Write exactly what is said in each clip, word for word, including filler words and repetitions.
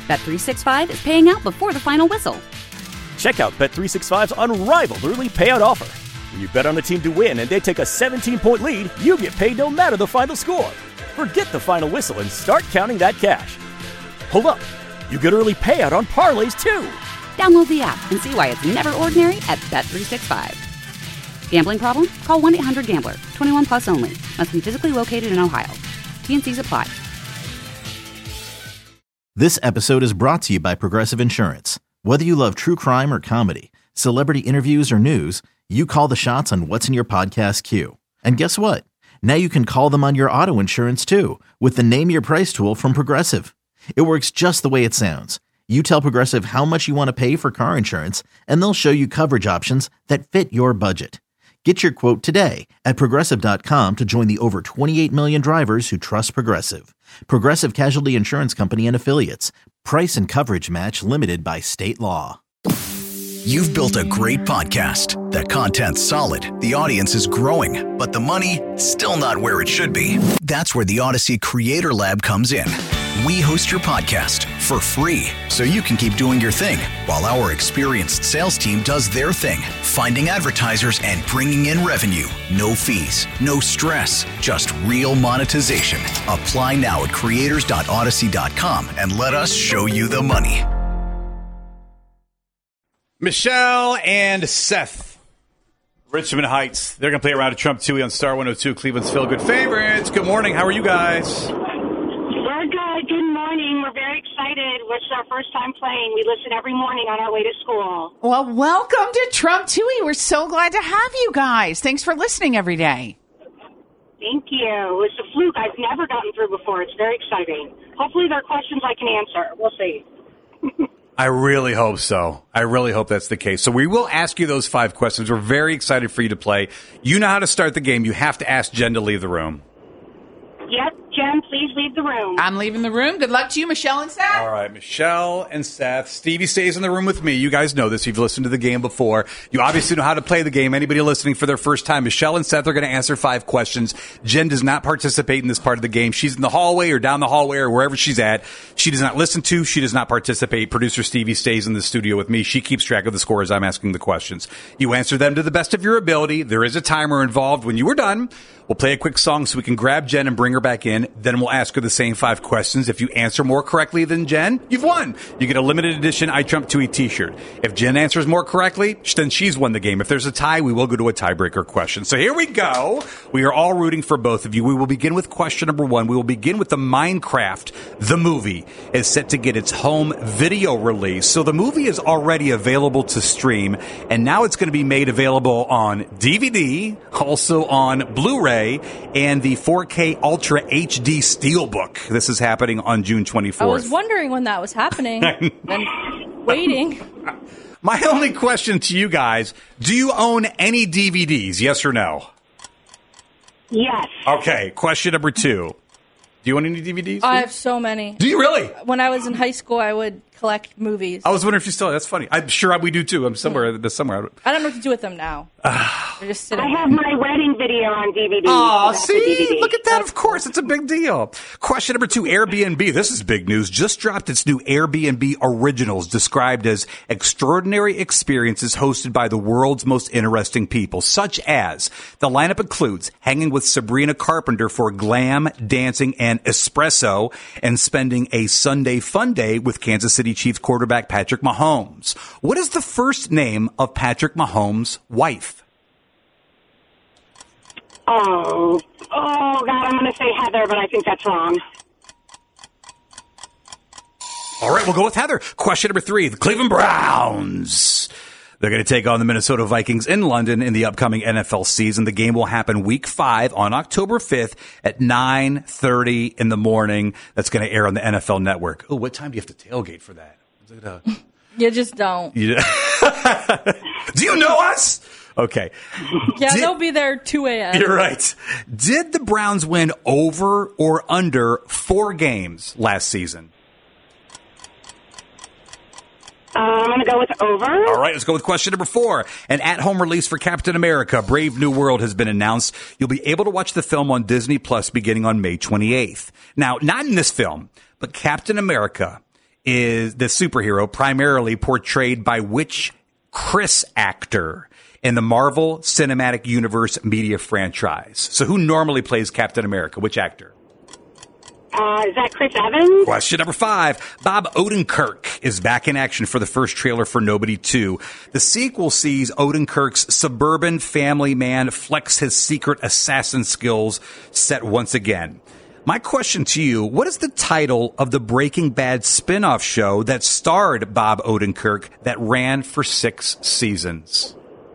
Bet three sixty-five is paying out before the final whistle. Check out Bet three sixty-five's unrivaled early payout offer. When you bet on a team to win and they take a seventeen-point lead, you get paid no matter the final score. Forget the final whistle and start counting that cash. Hold up. You get early payout on parlays, too. Download the app and see why it's never ordinary at Bet three sixty-five. Gambling problem? Call one eight hundred gambler. twenty-one plus only. Must be physically located in Ohio. T N Cs apply. This episode is brought to you by Progressive Insurance. Whether you love true crime or comedy, celebrity interviews or news, you call the shots on what's in your podcast queue. And guess what? Now you can call them on your auto insurance too with the Name Your Price tool from Progressive. It works just the way it sounds. You tell Progressive how much you want to pay for car insurance, and they'll show you coverage options that fit your budget. Get your quote today at Progressive dot com to join the over twenty-eight million drivers who trust Progressive. Progressive Casualty Insurance Company and Affiliates. Price and coverage match limited by state law. You've built a great podcast. The content's solid, the audience is growing, but the money, still not where it should be. That's where the Odyssey Creator Lab comes in. We host your podcast for free so you can keep doing your thing while our experienced sales team does their thing, finding advertisers and bringing in revenue. No fees, no stress, just real monetization. Apply now at creators dot odyssey dot com and let us show you the money. Michelle and Seth, Richmond Heights. They're going to play around at Trump Tui on Star one oh two, Cleveland's Feel Good favorites. Good morning. How are you guys? We're good. Good morning. We're very excited. It's our first time playing. We listen every morning on our way to school. Well, welcome to Trump Tui. We're so glad to have you guys. Thanks for listening every day. Thank you. It's a fluke I've never gotten through before. It's very exciting. Hopefully there are questions I can answer. We'll see. I really hope so. I really hope that's the case. So we will ask you those five questions. We're very excited for you to play. You know how to start the game. You have to ask Jen to leave the room. Yep. Jen, please leave the room. I'm leaving the room. Good luck to you, Michelle and Seth. All right, Michelle and Seth. Stevie stays in the room with me. You guys know this. You've listened to the game before. You obviously know how to play the game. Anybody listening for their first time, Michelle and Seth are going to answer five questions. Jen does not participate in this part of the game. She's in the hallway or down the hallway or wherever she's at. She does not listen to. She does not participate. Producer Stevie stays in the studio with me. She keeps track of the score as I'm asking the questions. You answer them to the best of your ability. There is a timer involved. When you are done, we'll play a quick song so we can grab Jen and bring her back in. Then we'll ask her the same five questions. If you answer more correctly than Jen, you've won. You get a limited edition I Trump Tui t-shirt. If Jen answers more correctly, then she's won the game. If there's a tie, we will go to a tiebreaker question. So here we go. We are all rooting for both of you. We will begin with question number one. We will begin with the Minecraft. The movie is set to get its home video release. So the movie is already available to stream, and now it's going to be made available on D V D, also on Blu-ray, and the four K Ultra H D Steelbook. This is happening on June twenty-fourth. I was wondering when that was happening and waiting. My only question to you guys, do you own any D V Ds, yes or no? Yes. Okay, question number two. Do you own any D V Ds? I have so many. Do you really? When I was in high school, I would collect movies. I was wondering if you still, that's funny. I'm sure we do too. I'm somewhere, mm. somewhere. I don't know what to do with them now. They're just sitting I have there. my wedding video on D V D. Oh, so see? D V D. Look at that. Of course. It's a big deal. Question number two, Airbnb. This is big news. Just dropped its new Airbnb Originals, described as extraordinary experiences hosted by the world's most interesting people, such as the lineup includes hanging with Sabrina Carpenter for glam, dancing, and espresso, and spending a Sunday fun day with Kansas City Chiefs quarterback Patrick Mahomes. What is the first name of Patrick Mahomes' wife? Oh, oh God, I'm going to say Heather, but I think that's wrong. All right, we'll go with Heather. Question number three, the Cleveland Browns. They're going to take on the Minnesota Vikings in London in the upcoming N F L season. The game will happen week five on October fifth at nine thirty in the morning. That's going to air on the N F L Network. Oh, what time do you have to tailgate for that? Is it, uh... You just don't. You... Do you know us? Okay. Yeah, Did... they'll be there two a.m. You're right. Did the Browns win over or under four games last season? Uh, I'm going to go with over. All right, let's go with question number four. An at-home release for Captain America, Brave New World, has been announced. You'll be able to watch the film on Disney Plus beginning on May twenty-eighth. Now, not in this film, but Captain America is the superhero primarily portrayed by which Chris actor in the Marvel Cinematic Universe media franchise? So who normally plays Captain America? Which actor? Uh, is that Chris Evans? Question number five. Bob Odenkirk is back in action for the first trailer for Nobody two. The sequel sees Odenkirk's suburban family man flex his secret assassin skills set once again. My question to you, what is the title of the Breaking Bad spin-off show that starred Bob Odenkirk that ran for six seasons?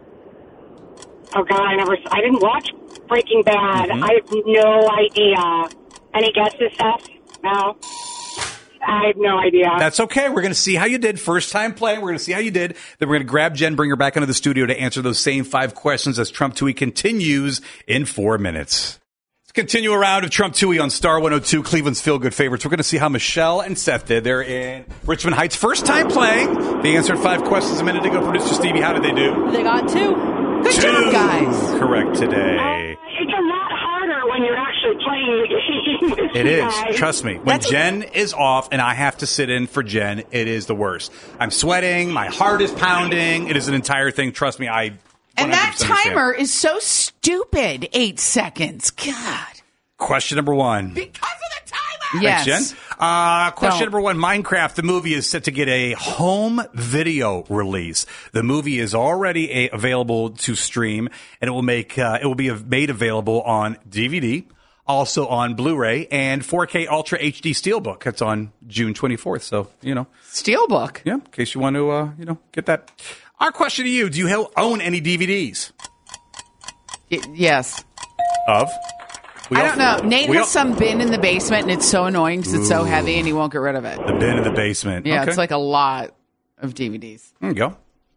Oh, God, I never, I didn't watch Breaking Bad. Mm-hmm. I have no idea. Any guesses, Seth? No? I have no idea. That's okay. We're going to see how you did. First time playing. We're going to see how you did. Then we're going to grab Jen, bring her back into the studio to answer those same five questions as Trump Tui continues in four minutes. Let's continue a round of Trump Tui on Star one oh two, Cleveland's feel-good favorites. We're going to see how Michelle and Seth did. They're in Richmond Heights. First time playing. They answered five questions a minute ago. Producer Stevie, how did they do? They got two. Good two. job, guys. Correct today. Uh, it's a lot harder when you're actually playing the game. It is. Guys. Trust me. When That's Jen is off and I have to sit in for Jen, it is the worst. I'm sweating. My heart is pounding. It is an entire thing. Trust me. I And that understand. timer is so stupid. Eight seconds. God. Question number one. Because of the timer. Thanks, Yes. Jen. Uh, question Don't. number one. Minecraft, the movie, is set to get a home video release. The movie is already a, available to stream, and it will make uh, it will be made available on D V D, also on Blu-ray, and four K Ultra H D Steelbook. It's on June twenty-fourth. So, you know. Steelbook. Yeah, in case you want to, uh, you know, get that. Our question to you, do you own any D V Ds? Y- yes. Of? We I all- don't know. Nate we has all- some bin in the basement, and it's so annoying because it's so heavy, and he won't get rid of it. The bin in the basement. Yeah, Okay. it's like a lot of D V Ds. There you go.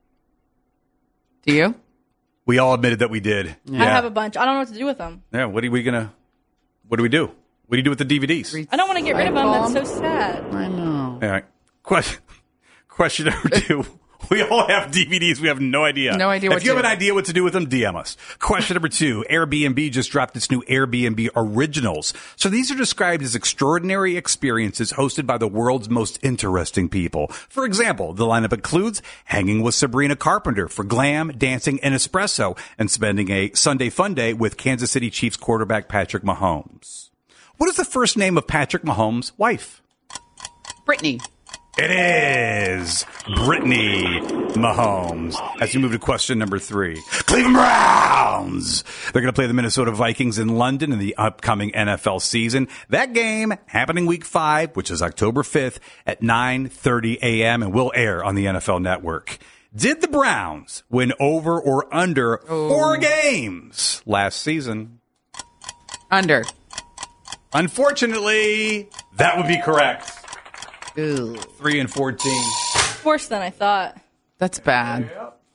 Do you? We all admitted that we did. I have a bunch. I don't know what to do with them. Yeah, what are we going to, what do we do? What do you do with the D V Ds? I don't want to get rid of them. Cycle. That's so sad. I know. All right. Question, question number two. We all have D V Ds. We have no idea. No idea what If you to have an do. idea what to do with them, D M us. Question number two. Airbnb just dropped its new Airbnb Originals. So these are described as extraordinary experiences hosted by the world's most interesting people. For example, the lineup includes hanging with Sabrina Carpenter for glam, dancing, and espresso, and spending a Sunday fun day with Kansas City Chiefs quarterback Patrick Mahomes. What is the first name of Patrick Mahomes' wife? Brittany. It is Brittany Mahomes. As we move to question number three. Cleveland Browns. They're going to play the Minnesota Vikings in London in the upcoming N F L season. That game happening week five, which is October fifth at nine thirty a.m. and will air on the N F L Network. Did the Browns win over or under Oh. four games last season? Under. Unfortunately, that would be correct. Ooh. Three and fourteen. Worse than I thought. That's bad.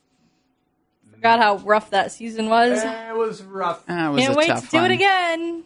Forgot how rough that season was. It was rough. That was Can't a wait tough to do one. it again.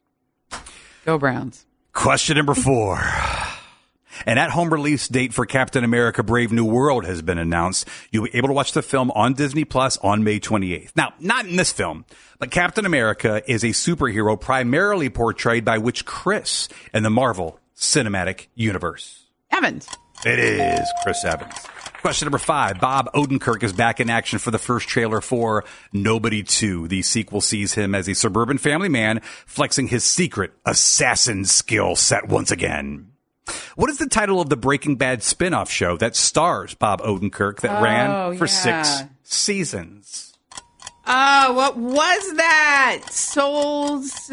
Go Browns. Question number four. An at-home release date for Captain America Brave New World has been announced. You'll be able to watch the film on Disney Plus on May twenty-eighth. Now, not in this film, but Captain America is a superhero primarily portrayed by which Chris in the Marvel Cinematic Universe? Evans. It is Chris Evans. Question number five. Bob Odenkirk is back in action for the first trailer for Nobody two. The sequel sees him as a suburban family man flexing his secret assassin skill set once again. What is the title of the Breaking Bad spin-off show that stars Bob Odenkirk that Oh, ran for yeah. six seasons? Oh, what was that? Souls.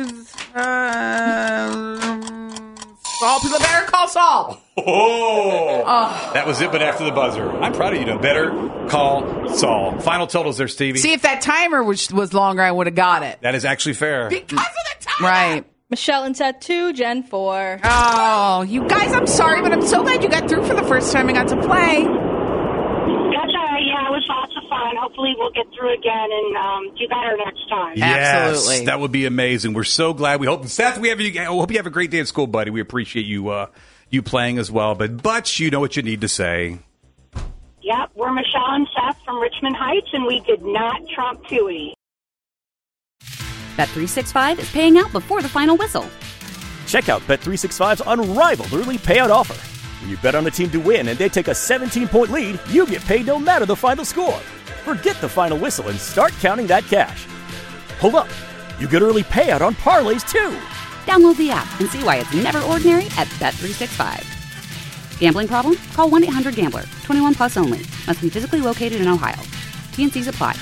Uh, Saul. People better call Saul. Oh, that was it, but after the buzzer. I'm proud of you, though. Better call Saul. Final totals there, Stevie. See, if that timer was, was longer, I would have got it. That is actually fair. Because of the timer. Right. Michelle and Seth two, Jen four. Oh, you guys, I'm sorry, but I'm so glad you got through for the first time and got to play. That's all right. Yeah, it was lots of fun. Hopefully we'll get through again and um, do better next time. Yes, Absolutely. that would be amazing. We're so glad. We hope, Seth, we have you. I hope you have a great day at school, buddy. We appreciate you, uh, you playing as well. But, but you know what you need to say. Yep, we're Michelle and Seth from Richmond Heights, and we did not trump Tui. Bet three sixty-five is paying out before the final whistle. Check out Bet three sixty-five's unrivaled early payout offer. When you bet on a team to win and they take a seventeen-point lead, you get paid no matter the final score. Forget the final whistle and start counting that cash. Hold up. You get early payout on parlays, too. Download the app and see why it's never ordinary at Bet three sixty-five. Gambling problem? Call one eight hundred gambler. twenty-one plus only. Must be physically located in Ohio. T and C's apply.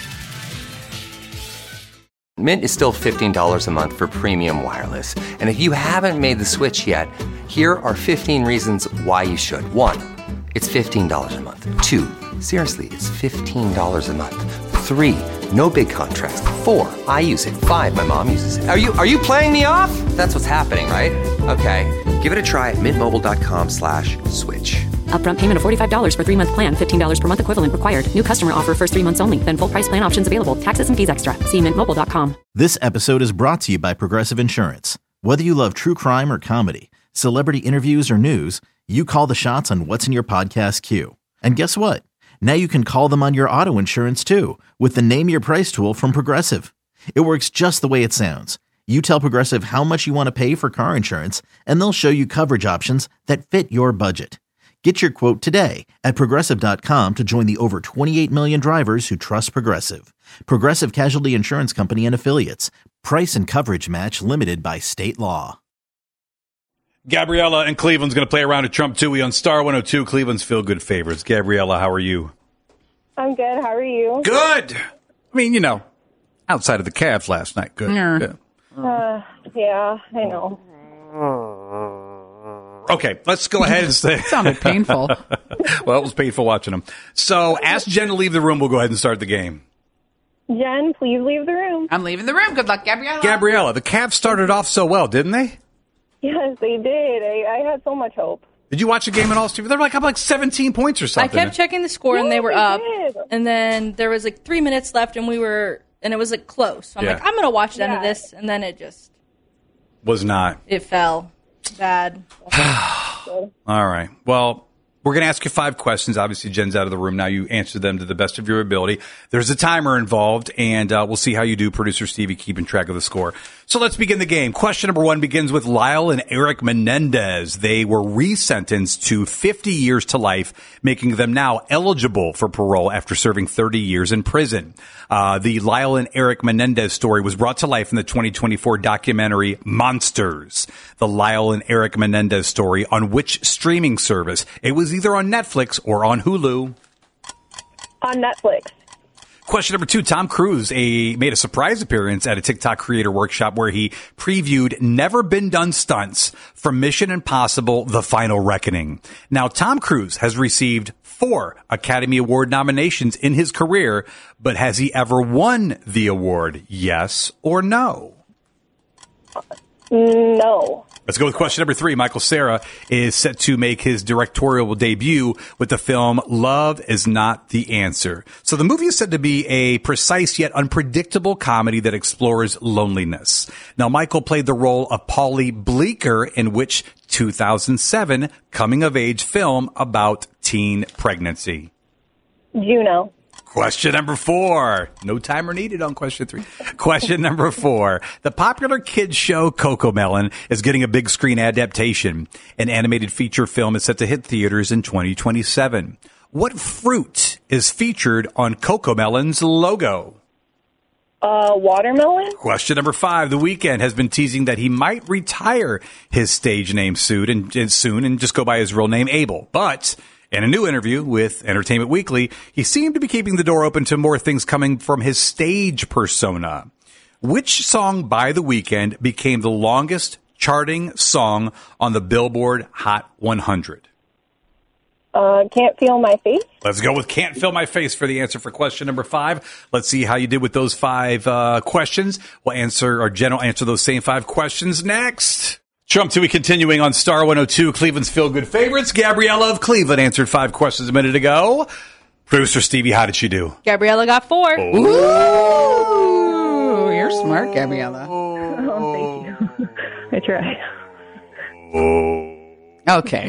Mint is still fifteen dollars a month for premium wireless. And if you haven't made the switch yet, here are fifteen reasons why you should. One, it's fifteen dollars a month. Two, seriously, it's fifteen dollars a month. Three, no big contrast. Four, I use it. Five, my mom uses it. Are you are you playing me off? That's what's happening, right? Okay, give it a try at mintmobile.com slash switch. Upfront payment of forty-five dollars for three-month plan, fifteen dollars per month equivalent required. New customer offer first three months only. Then full price plan options available. Taxes and fees extra. See mint mobile dot com. This episode is brought to you by Progressive Insurance. Whether you love true crime or comedy, celebrity interviews or news, you call the shots on what's in your podcast queue. And guess what? Now you can call them on your auto insurance too with the Name Your Price tool from Progressive. It works just the way it sounds. You tell Progressive how much you want to pay for car insurance, and they'll show you coverage options that fit your budget. Get your quote today at Progressive dot com to join the over twenty-eight million drivers who trust Progressive. Progressive Casualty Insurance Company and Affiliates. Price and coverage match limited by state law. Gabriella in Cleveland's going to play around at Trump Tui on Star one oh two, Cleveland's feel-good favorites. Gabriella, how are you? I'm good. How are you? Good. I mean, you know, outside of the Cavs last night. Good. Yeah. Yeah. Uh, yeah, I know. Okay, let's go ahead and say. It sounded painful. Well, it was painful watching them. So ask Jen to leave the room. We'll go ahead and start the game. Jen, please leave the room. I'm leaving the room. Good luck, Gabriella. Gabriella, the Cavs started off so well, didn't they? Yes, they did. I, I had so much hope. Did you watch the game at all, Steve? They're like up like seventeen points or I something. kept checking the score, and Yeah, they were they up. did. And then there was like three minutes left, and we were, and it was like close. So I'm Yeah. like, I'm gonna watch the end of Yeah. this, and then it just Was not. it fell bad. All right. Well, we're going to ask you five questions. Obviously, Jen's out of the room now. You answer them to the best of your ability. There's a timer involved, and uh, we'll see how you do. Producer Stevie keeping track of the score. So let's begin the game. Question number one begins with Lyle and Eric Menendez. They were resentenced to fifty years to life, making them now eligible for parole after serving thirty years in prison. Uh, the Lyle and Eric Menendez story was brought to life in the twenty twenty-four documentary Monsters. The Lyle and Eric Menendez story on which streaming service? It was either on Netflix or on Hulu. On Netflix. Question number two, Tom Cruise a, made a surprise appearance at a TikTok creator workshop where he previewed never been done stunts from Mission Impossible, The Final Reckoning. Now, Tom Cruise has received four Academy Award nominations in his career, but has he ever won the award? Yes or no? No. Let's go with question number three. Michael Cera is set to make his directorial debut with the film Love Is Not the Answer. So the movie is said to be a precise yet unpredictable comedy that explores loneliness. Now, Michael played the role of Paulie Bleeker in which two thousand seven coming-of-age film about teen pregnancy? Juno. Question number four. No timer needed on question three. Question number four. The popular kids show Cocomelon is getting a big screen adaptation. An animated feature film is set to hit theaters in twenty twenty-seven. What fruit is featured on Cocomelon's logo? Uh, watermelon? Question number five. The Weeknd has been teasing that he might retire his stage name soon and, and soon and just go by his real name, Abel. But in a new interview with Entertainment Weekly, he seemed to be keeping the door open to more things coming from his stage persona. Which song by The Weeknd became the longest charting song on the Billboard Hot one hundred? Uh, Can't Feel My Face? Let's go with Can't Feel My Face for the answer for question number five. Let's see how you did with those five uh, questions. We'll answer, or Jen will answer those same five questions next. Trump Tui continuing on Star one oh two, Cleveland's feel-good favorites. Gabriella of Cleveland answered five questions a minute ago. Producer Stevie, how did she do? Gabriella got four. Ooh, you're smart, Gabriella. Oh, thank you. I tried. Okay.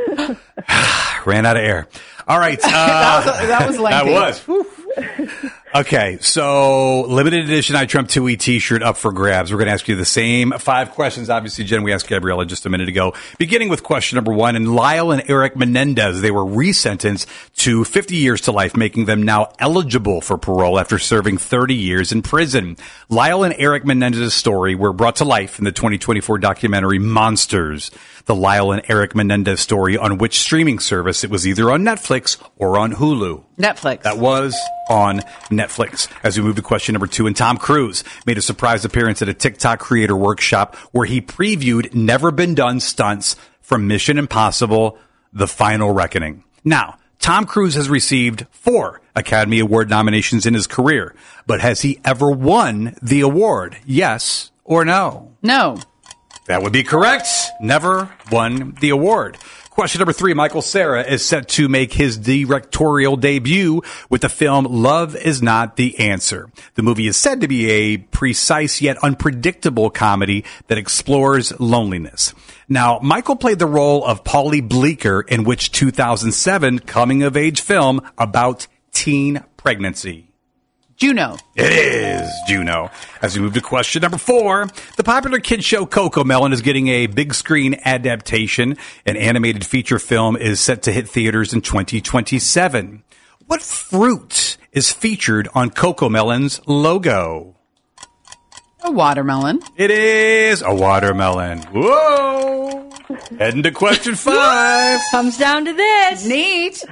Ran out of air. All right. Uh, that was, that was lengthy. That was. Okay, so limited edition I Trump two E t-shirt up for grabs. We're going to ask you the same five questions. Obviously, Jen, we asked Gabriella just a minute ago. Beginning with question number one, and Lyle and Eric Menendez, they were resentenced to fifty years to life, making them now eligible for parole after serving thirty years in prison. Lyle and Eric Menendez's story were brought to life in the twenty twenty-four documentary Monsters. The Lyle and Eric Menendez story, on which streaming service? It was either on Netflix or on Hulu. Netflix. That was on Netflix. As we move to question number two, and Tom Cruise made a surprise appearance at a TikTok creator workshop where he previewed never been done stunts from Mission Impossible: The Final Reckoning. Now, Tom Cruise has received four Academy Award nominations in his career, but has he ever won the award? Yes or no? No. That would be correct. Never won the award. Question number three, Michael Cera is set to make his directorial debut with the film Love Is Not the Answer. The movie is said to be a precise yet unpredictable comedy that explores loneliness. Now, Michael played the role of Paulie Bleeker in which two thousand seven coming-of-age film about teen pregnancy? Juno. It is Juno. As we move to question number four, the popular kid show CoComelon is getting a big screen adaptation. An animated feature film is set to hit theaters in twenty twenty-seven. What fruit is featured on CoComelon's logo? A watermelon. It is a watermelon. Whoa! Heading to question five. Comes down to this. Neat.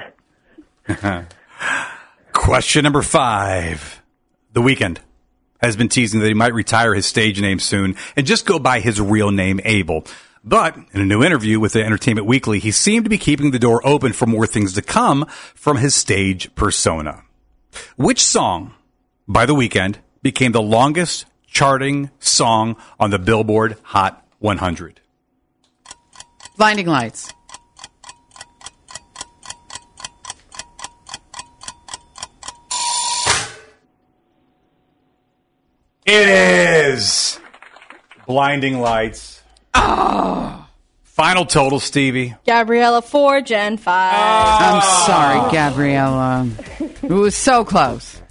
Question number five. The Weeknd has been teasing that he might retire his stage name soon and just go by his real name, Abel. But in a new interview with the Entertainment Weekly, he seemed to be keeping the door open for more things to come from his stage persona. Which song by The Weeknd became the longest charting song on the Billboard Hot one hundred? Blinding Lights. It is Blinding Lights. Oh. Final total, Stevie. Gabriella four, Jen five. I'm sorry, Gabriella. It was so close.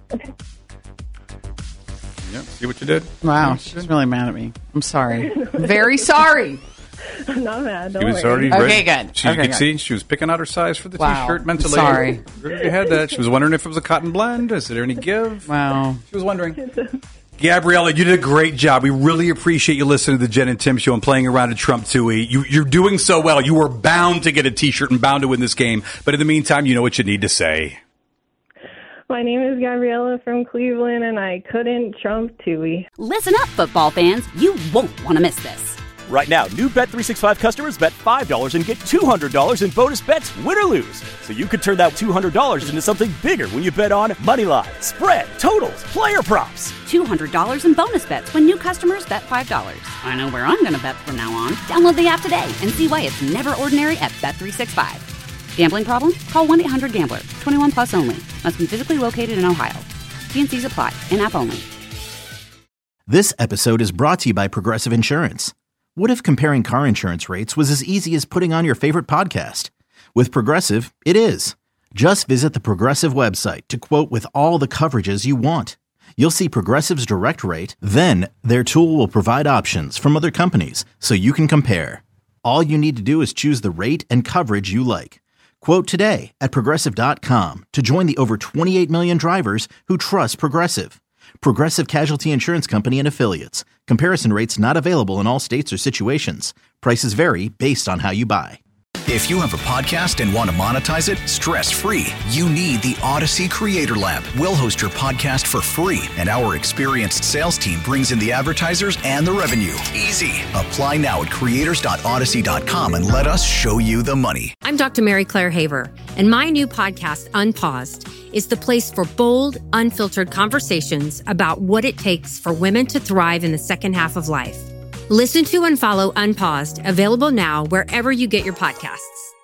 Yeah, see what you did? Wow, she's really mad at me. I'm sorry. Very sorry. I'm not mad. Don't She was worry. already Okay, ready. good. She Okay, could good. see she was picking out her size for the Wow. t-shirt mentally. Sorry. She had that. She was wondering if it was a cotton blend. Is there any give? Wow. She was wondering. Gabriella, you did a great job. We really appreciate you listening to the Jen and Tim show and playing around at Trump two E. You, you're doing so well. You were bound to get a t-shirt and bound to win this game. But in the meantime, you know what you need to say. My name is Gabriella from Cleveland, and I couldn't Trump Tui. Listen up, football fans. You won't want to miss this. Right now, new Bet three sixty-five customers bet five dollars and get two hundred dollars in bonus bets, win or lose. So you could turn that two hundred dollars into something bigger when you bet on moneyline, spread, totals, player props. two hundred dollars in bonus bets when new customers bet five dollars. I know where I'm going to bet from now on. Download the app today and see why it's never ordinary at Bet three sixty-five. Gambling problem? Call one eight hundred gambler. twenty-one plus only. Must be physically located in Ohio. T and C's apply. In-app only. This episode is brought to you by Progressive Insurance. What if comparing car insurance rates was as easy as putting on your favorite podcast? With Progressive, it is. Just visit the Progressive website to quote with all the coverages you want. You'll see Progressive's direct rate, then their tool will provide options from other companies so you can compare. All you need to do is choose the rate and coverage you like. Quote today at Progressive dot com to join the over twenty-eight million drivers who trust Progressive. Progressive Casualty Insurance Company and Affiliates. Comparison rates not available in all states or situations. Prices vary based on how you buy. If you have a podcast and want to monetize it stress-free, you need the Odyssey Creator Lab. We'll host your podcast for free, and our experienced sales team brings in the advertisers and the revenue. Easy. Apply now at creators dot odyssey dot com and let us show you the money. I'm Doctor Mary Claire Haver, and my new podcast, Unpaused, is the place for bold, unfiltered conversations about what it takes for women to thrive in the second half of life. Listen to and follow Unpaused, available now wherever you get your podcasts.